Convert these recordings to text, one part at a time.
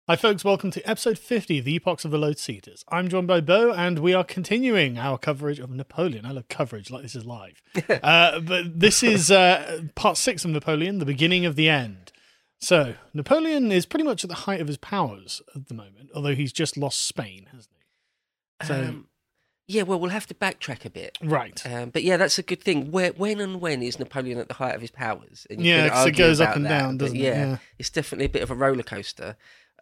Hi folks, welcome to episode 50 of the Epochs of the Lotus Eaters. I'm joined by Bo, and we are continuing our coverage of Napoleon. I love coverage like this is live. But this is part 6 of Napoleon, the beginning of the end. So, Napoleon is pretty much at the height of his powers at the moment, although he's just lost Spain, hasn't he? So, yeah, well, we'll have to backtrack a bit. right. But yeah, that's a good thing. When is Napoleon at the height of his powers? And Yeah, can because it argue goes up about and that, down, but doesn't it? yeah, it's definitely a bit of a roller coaster.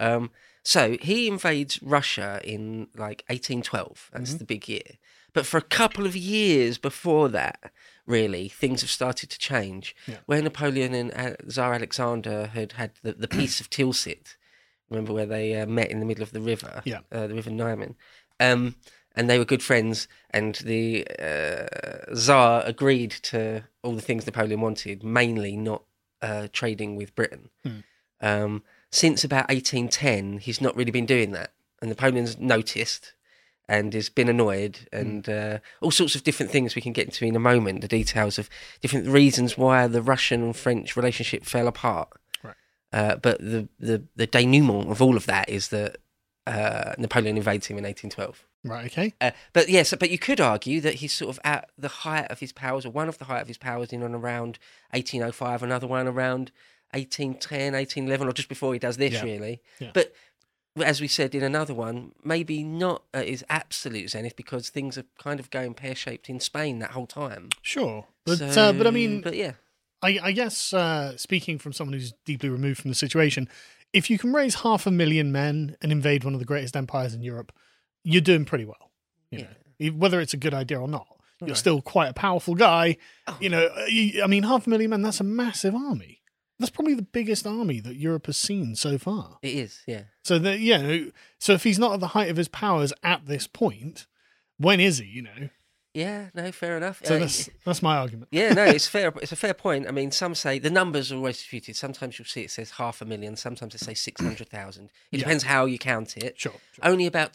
So he invades Russia in like 1812. That's the big year. But for a couple of years before that, really, things have started to change. Yeah. Where Napoleon and Tsar Alexander had the Peace of Tilsit, remember where they met in the middle of the river, Yeah. the River Niemen, and they were good friends, and the Tsar agreed to all the things Napoleon wanted, mainly not trading with Britain. Since about 1810, he's not really been doing that. And Napoleon's noticed and has been annoyed, and all sorts of different things we can get into in a moment, the details of different reasons why the Russian and French relationship fell apart. Right. But the denouement of all of that is that Napoleon invades him in 1812. Right, okay. But you could argue that he's sort of at the height of his powers, or one of the height of his powers, in and around 1805, another one around 1810, 1811, or just before he does this, really. Yeah. But as we said in another one, maybe not at his absolute zenith, because things are kind of going pear-shaped in Spain that whole time. Sure. But, So- but I mean, But yeah. I guess, speaking from someone who's deeply removed from the situation, if you can raise 500,000 men and invade one of the greatest empires in Europe, you're doing pretty well. You know, whether it's a good idea or not, you're still quite a powerful guy. You know, I mean, 500,000 men, that's a massive army. That's probably the biggest army that Europe has seen so far. It is, yeah. So so if he's not at the height of his powers at this point, when is he? You know, Yeah, no, fair enough. so that's my argument. Yeah, no, it's fair. It's a fair point. I mean, some say the numbers are always disputed. Sometimes you'll see it says 500,000. Sometimes it says 600,000. It depends how you count it. Sure. Only about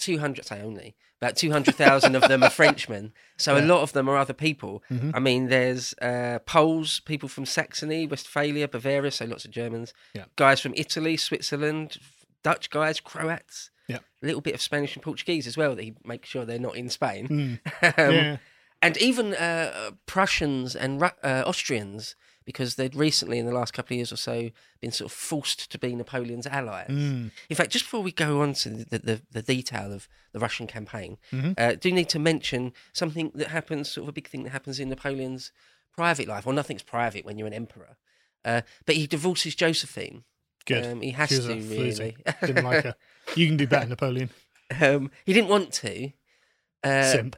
200,000 of them are Frenchmen. So a lot of them are other people. I mean, there's Poles, people from Saxony, Westphalia, Bavaria, so lots of Germans. Yeah. Guys from Italy, Switzerland, Dutch guys, Croats. Yeah. A little bit of Spanish and Portuguese as well, that he makes sure they're not in Spain. Yeah. And even Prussians and Austrians, because they'd recently, in the last couple of years or so, been sort of forced to be Napoleon's allies. In fact, just before we go on to the detail of the Russian campaign, do need to mention something that happens, sort of a big thing that happens in Napoleon's private life. Well, nothing's private when you're an emperor. But he divorces Josephine. Good. He has She was to, a really. floozy. Didn't like her. You can do better, Napoleon. He didn't want to. Simp.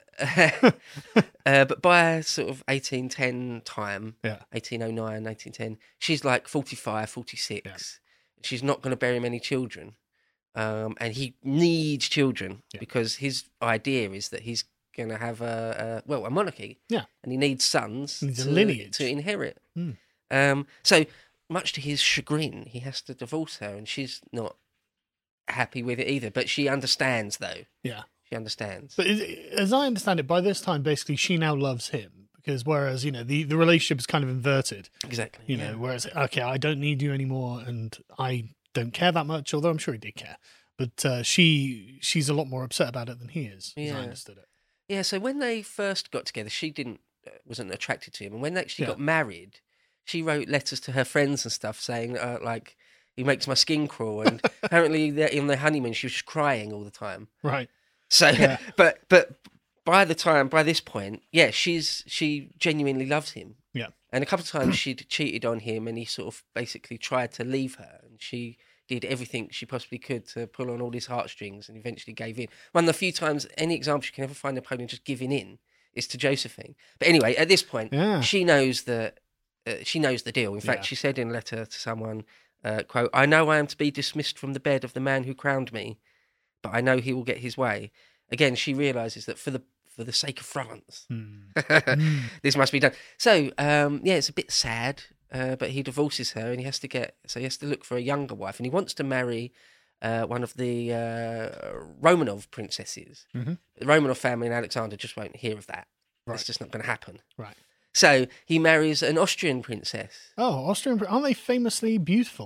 But by sort of 1810 time, Yeah. 1809, 1810, she's like 45, 46. She's not going to bear him any children. And he needs children because his idea is that he's going to have a monarchy. Yeah. And he needs sons He needs a lineage. to inherit. So much to his chagrin, he has to divorce her, and she's not happy with it either. But she understands, though. Yeah. She understands. But as I understand it, by this time, basically, she now loves him because whereas, you know, the relationship is kind of inverted. Exactly. You know, whereas, okay, I don't need you anymore and I don't care that much, although I'm sure he did care. But she's a lot more upset about it than he is, as I understood it. Yeah, so when they first got together, she wasn't attracted to him. And when they actually got married, she wrote letters to her friends and stuff saying, like, he makes my skin crawl. And apparently in their honeymoon, she was just crying all the time. Right. So, but by this point, she genuinely loves him. Yeah. And a couple of times she'd cheated on him, and he sort of basically tried to leave her, and she did everything she possibly could to pull on all his heartstrings, and eventually gave in. One of the few times, any example you can ever find Napoleon just giving in is to Josephine. But anyway, at this point, she knows that she knows the deal. In fact, she said in a letter to someone, quote, "I know I am to be dismissed from the bed of the man who crowned me, but I know he will get his way." Again, she realises that for the sake of France, this must be done. So, it's a bit sad, but he divorces her, and he has to look for a younger wife, and he wants to marry one of the Romanov princesses. The Romanov family and Alexander just won't hear of that. Right. It's just not going to happen. Right. So he marries an Austrian princess. Oh, Austrian, aren't they famously beautiful?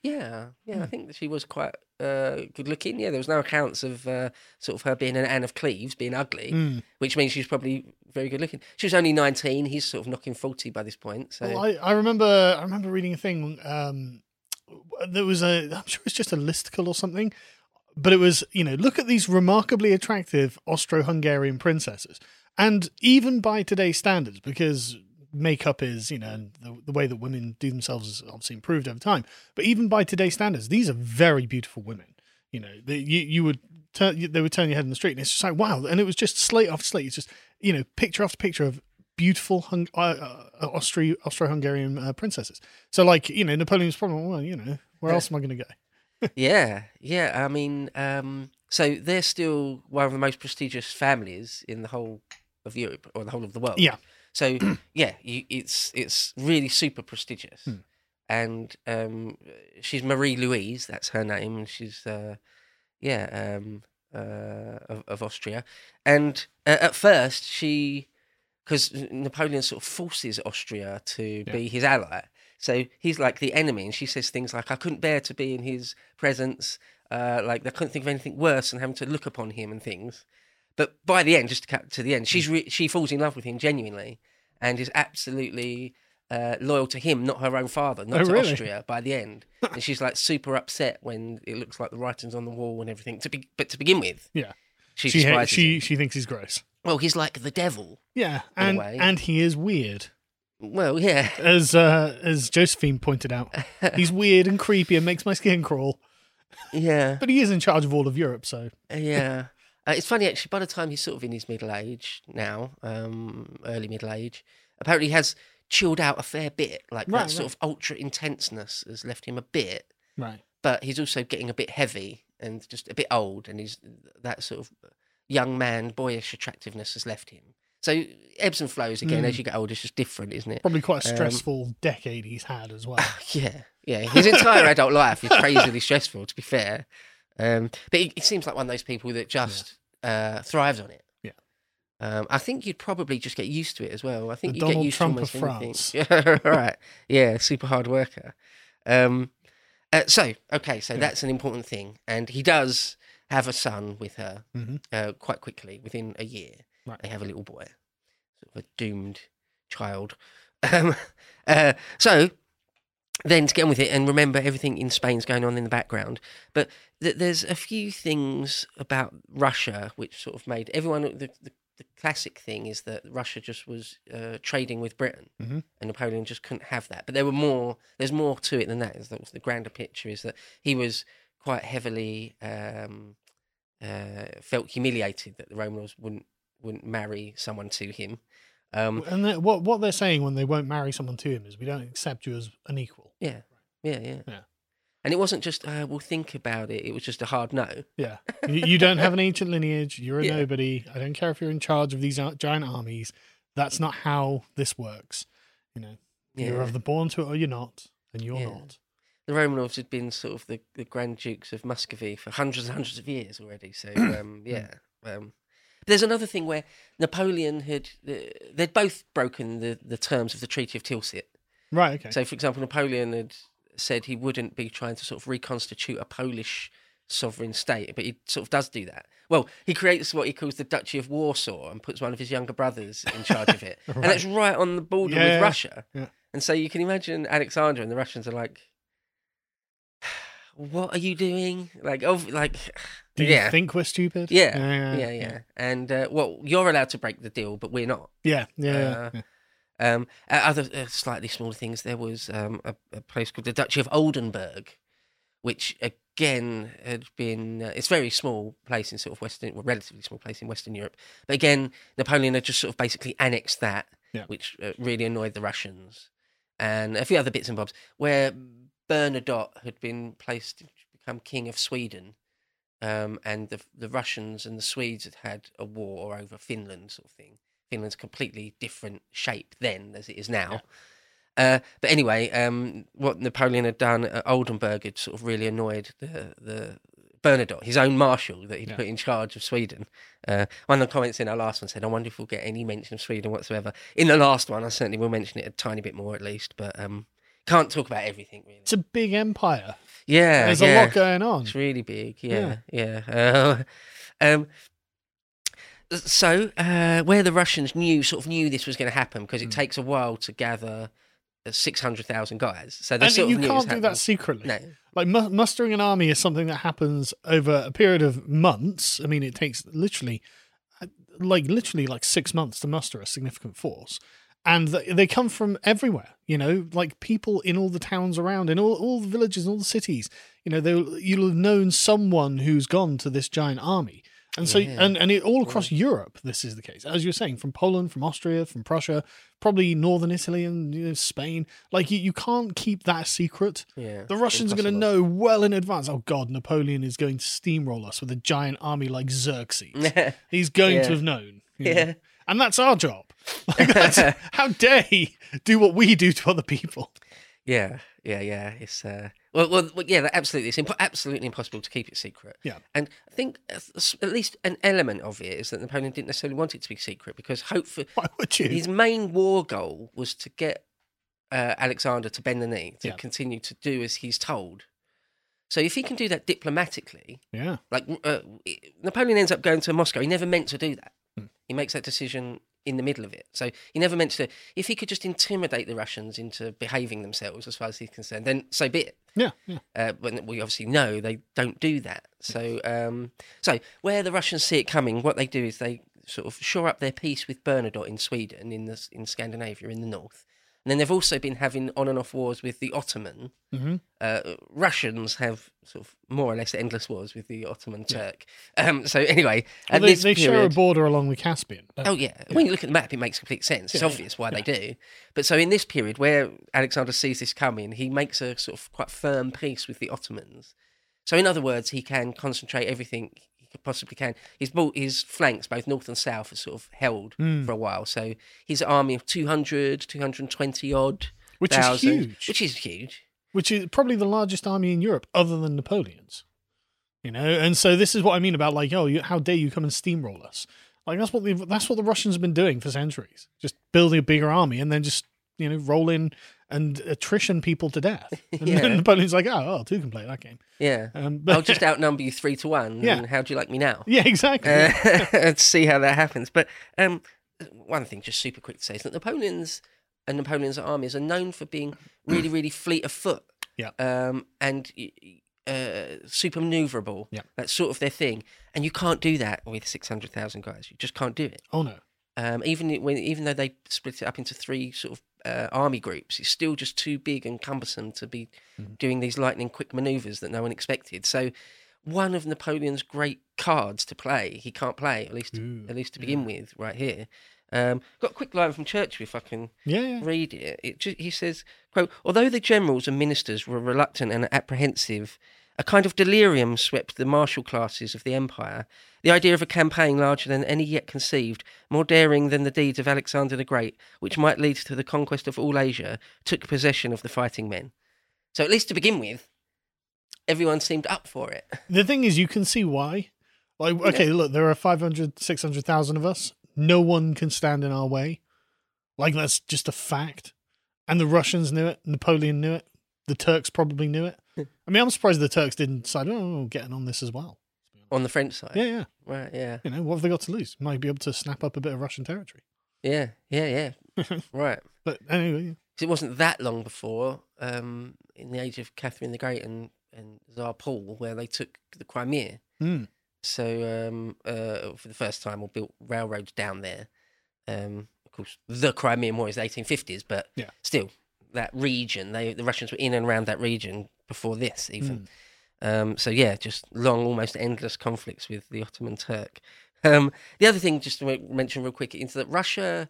I think that she was quite good looking. Yeah, there was no accounts of sort of her being an Anne of Cleves, being ugly, which means she's probably very good looking. She was only 19. He's sort of knocking 40 by this point. So Well, I remember reading a thing. There was I'm sure it's just a listicle or something, but it was, look at these remarkably attractive Austro-Hungarian princesses, and even by today's standards, because makeup is, and the way that women do themselves is obviously improved over time. But even by today's standards, these are very beautiful women. You would they would turn your head in the street, and it's just like, wow. And it was just slate after slate. It's just picture after picture of beautiful Austro-Hungarian princesses. So like Napoleon's problem. Well, where else am I going to go? yeah. I mean, so they're still one of the most prestigious families in the whole of Europe or the whole of the world. Yeah. So it's really super prestigious, and she's Marie Louise. That's her name, and she's of Austria. And at first, because Napoleon sort of forces Austria to be his ally, so he's like the enemy, and she says things like, "I couldn't bear to be in his presence. Like I couldn't think of anything worse than having to look upon him and things." But by the end, just to cut to the end, she falls in love with him genuinely and is absolutely loyal to him, not her own father, not to Austria by the end. And she's like super upset when it looks like the writing's on the wall and everything. But to begin with, she thinks he's gross. Well, he's like the devil. Yeah, and he is weird. Well, yeah. As Josephine pointed out, he's weird and creepy and makes my skin crawl. Yeah. But he is in charge of all of Europe, so... Yeah. It's funny, actually, by the time he's sort of in his middle age now, early middle age, apparently he has chilled out a fair bit. Like that sort of ultra intenseness has left him a bit. Right. But he's also getting a bit heavy and just a bit old, and that sort of young man, boyish attractiveness has left him. So ebbs and flows again as you get older. It's just different, isn't it? Probably quite a stressful decade he's had as well. Yeah. His entire adult life is crazily stressful, to be fair. But he seems like one of those people that just thrives on it. Yeah. I think you'd probably just get used to it as well. I think you Donald get used Trump to almost of anything. France. Yeah, right. Yeah, super hard worker. So that's an important thing, and he does have a son with her quite quickly, within a year. Right. They have a little boy, sort of a doomed child. So. Then to get on with it and remember everything in Spain's going on in the background. But there's a few things about Russia which sort of made everyone... The classic thing is that Russia just was trading with Britain and Napoleon just couldn't have that. But there's more to it than that. The grander picture is that he was quite heavily felt humiliated that the Romanovs wouldn't marry someone to him. And what they're saying when they won't marry someone to him is, we don't accept you as an equal. Yeah. And it wasn't just, we'll think about it. It was just a hard no. Yeah. You don't have an ancient lineage. You're a nobody. I don't care if you're in charge of these giant armies. That's not how this works. You're of the born to it or you're not, and you're not. The Romanovs had been sort of the Grand Dukes of Muscovy for hundreds and hundreds of years already. So, there's another thing where Napoleon they'd both broken the terms of the Treaty of Tilsit. Right, okay. So, for example, Napoleon had said he wouldn't be trying to sort of reconstitute a Polish sovereign state, but he sort of does do that. Well, he creates what he calls the Duchy of Warsaw and puts one of his younger brothers in charge of it. Right. And that's right on the border with Russia. Yeah. And so you can imagine Alexander and the Russians are like, what are you doing? Do you think we're stupid? Yeah. And you're allowed to break the deal, but we're not. Yeah. Other slightly smaller things, there was a place called the Duchy of Oldenburg, which again had been it's a very small place in sort of relatively small place in Western Europe. But again, Napoleon had just sort of basically annexed that, which really annoyed the Russians, and a few other bits and bobs where Bernadotte had been placed to become king of Sweden, and the Russians and the Swedes had had a war over Finland, sort of thing. Finland's a completely different shape then as it is now. But anyway, what Napoleon had done at Oldenburg had sort of really annoyed the Bernadotte, his own marshal that he'd put in charge of Sweden. One of the comments in our last one said, I wonder if we'll get any mention of Sweden whatsoever. In the last one, I certainly will mention it a tiny bit more at least, but Can't talk about everything, really. It's a big empire. Yeah. There's a lot going on. It's really big. Yeah. So, where the Russians knew this was going to happen, because it takes a while to gather 600,000 guys. So they you can't do that secretly. No. Like mustering an army is something that happens over a period of months. I mean, it takes literally like 6 months to muster a significant force. And they come from everywhere, like people in all the towns around, in all the villages, all the cities. You'll have known someone who's gone to this giant army. And so, and it, all across Europe, this is the case. As you were saying, from Poland, from Austria, from Prussia, probably northern Italy and Spain. Like, you can't keep that secret. Yeah, the Russians are going to know well in advance, oh God, Napoleon is going to steamroll us with a giant army like Xerxes. He's going to have known. Yeah. And that's our job. Like, how dare he do what we do to other people? Yeah. It's absolutely. It's absolutely impossible to keep it secret. Yeah, and I think at least an element of it is that Napoleon didn't necessarily want it to be secret, because hopefully, why would you? His main war goal was to get Alexander to bend the knee, to continue to do as he's told. So if he can do that diplomatically, like Napoleon ends up going to Moscow. He never meant to do that. He makes that decision in the middle of it. So he never meant to. If he could just intimidate the Russians into behaving themselves, as far as he's concerned, then so be it. Yeah. But we obviously know they don't do that. So, where the Russians see it coming, what they do is they sort of shore up their peace with Bernadotte in Sweden, in Scandinavia, in the north. And then they've also been having on and off wars with the Ottoman. Russians have sort of more or less endless wars with the Ottoman Turk. So anyway, they share a border along the Caspian. When you look at the map, it makes complete sense. It's obvious why they do. But so in this period where Alexander sees this coming, he makes a sort of quite firm peace with the Ottomans. So in other words, he can concentrate everything he possibly can. His flanks, both north and south, are sort of held for a while. So his army of 220 odd, which thousand, is huge. Which is probably the largest army in Europe, other than Napoleon's. And so this is what I mean about how dare you come and steamroll us? Like that's what the Russians have been doing for centuries, just building a bigger army and then just roll in and attrition people to death. And then Napoleon's like, two can play that game. Yeah, I'll just outnumber you 3-1. Yeah. And how do you like me now? Yeah, exactly. Let's see how that happens. But one thing, just super quick to say, is that Napoleon's armies are known for being really, really fleet of foot. Yeah. And super maneuverable. Yeah. That's sort of their thing. And you can't do that with 600,000 guys. You just can't do it. Oh no. Even though they split it up into 3 sort of army groups, it's still just too big and cumbersome to be doing these lightning quick manoeuvres that no one expected. So one of Napoleon's great cards to play, he can't play, at least to begin with, right here. Got a quick line from Churchill, if I can read it. He says, quote, "Although the generals and ministers were reluctant and apprehensive, a kind of delirium swept the martial classes of the empire. The idea of a campaign larger than any yet conceived, more daring than the deeds of Alexander the Great, which might lead to the conquest of all Asia, took possession of the fighting men." So at least to begin with, everyone seemed up for it. The thing is, you can see why. Like, okay, look, there are 500, 600,000 of us. No one can stand in our way. Like, that's just a fact. And the Russians knew it. Napoleon knew it. The Turks probably knew it. I mean, I'm surprised the Turks didn't decide, getting on this as well. On the French side? Yeah. Right, yeah. What have they got to lose? Might be able to snap up a bit of Russian territory. Yeah. Right. But anyway. It wasn't that long before, in the age of Catherine the Great and Tsar Paul, where they took the Crimea. So, for the first time, we built railroads down there. Of course, the Crimean War is the 1850s, but still, that region, the Russians were in and around that region before this, even. Just long, almost endless conflicts with the Ottoman Turk. The other thing, just to mention real quick, is that Russia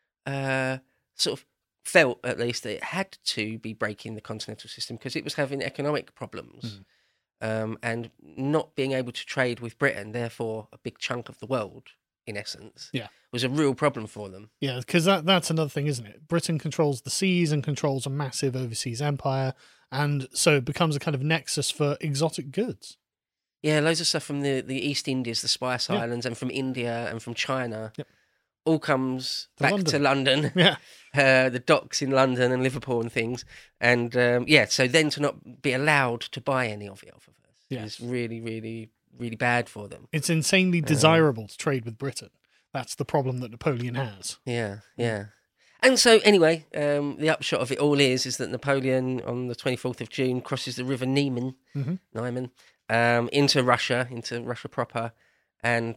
sort of felt, at least, that it had to be breaking the continental system because it was having economic problems. And not being able to trade with Britain, therefore a big chunk of the world, in essence, was a real problem for them. Yeah, because that's another thing, isn't it? Britain controls the seas and controls a massive overseas empire, and so it becomes a kind of nexus for exotic goods. Yeah, loads of stuff from the East Indies, the Spice Islands, and from India and from China all comes back to London. Yeah. The docks in London and Liverpool and things. And so then to not be allowed to buy any of it off of us is really, really, really bad for them. It's insanely desirable to trade with Britain. That's the problem that Napoleon has. Yeah. And so anyway, the upshot of it all is that Napoleon on the 24th of June crosses the River Niemen, into Russia proper. And,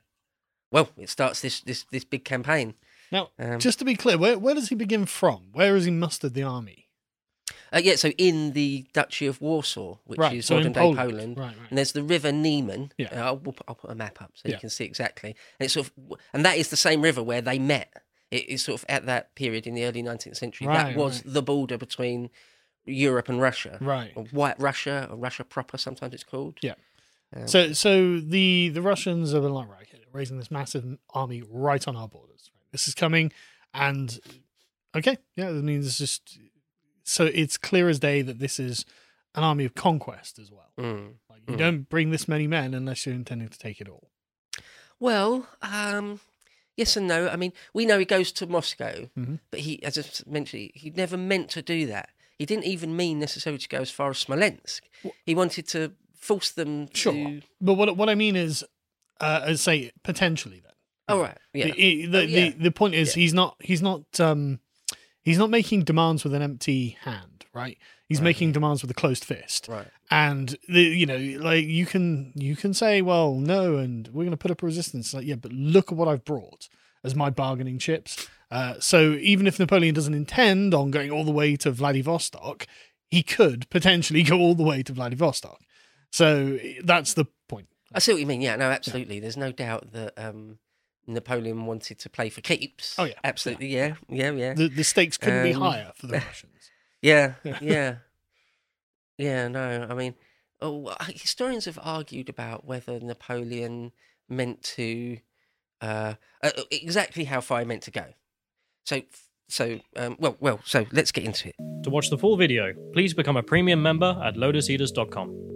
it starts this big campaign. Now, just to be clear, where does he begin from? Where has he mustered the army? So in the Duchy of Warsaw, which is modern-day Poland. Right. And there's the River Niemen. Yeah. I'll put a map up so you can see exactly. And it's and that is the same river where they met. It is sort of at that period in the early 19th century. That was the border between Europe and Russia. Right. Or White Russia, or Russia proper, sometimes it's called. Yeah. So the Russians are like, right, raising this massive army right on our borders. This is coming, and okay, yeah, I mean, it's just so it's clear as day that this is an army of conquest as well. Like, you don't bring this many men unless you're intending to take it all. Well, yes and no. I mean, we know he goes to Moscow, but he, as I mentioned, he never meant to do that. He didn't even mean necessarily to go as far as Smolensk. He wanted to force them to... But what I mean is, I'd say potentially then. Oh, right. Yeah. The point is he's not making demands with an empty hand, right? He's making demands with a closed fist. Right. And you can say, well, no, and we're going to put up a resistance. Like, yeah, but look at what I've brought as my bargaining chips. So even if Napoleon doesn't intend on going all the way to Vladivostok, he could potentially go all the way to Vladivostok. So that's the point. I see what you mean. Yeah, no, absolutely. Yeah. There's no doubt that Napoleon wanted to play for keeps. Oh, yeah. Absolutely, yeah. The stakes couldn't be higher for the Russians. Yeah. No, I mean, historians have argued about whether Napoleon meant to... exactly how far he meant to go. So let's get into it. To watch the full video, please become a premium member at lotuseaters.com.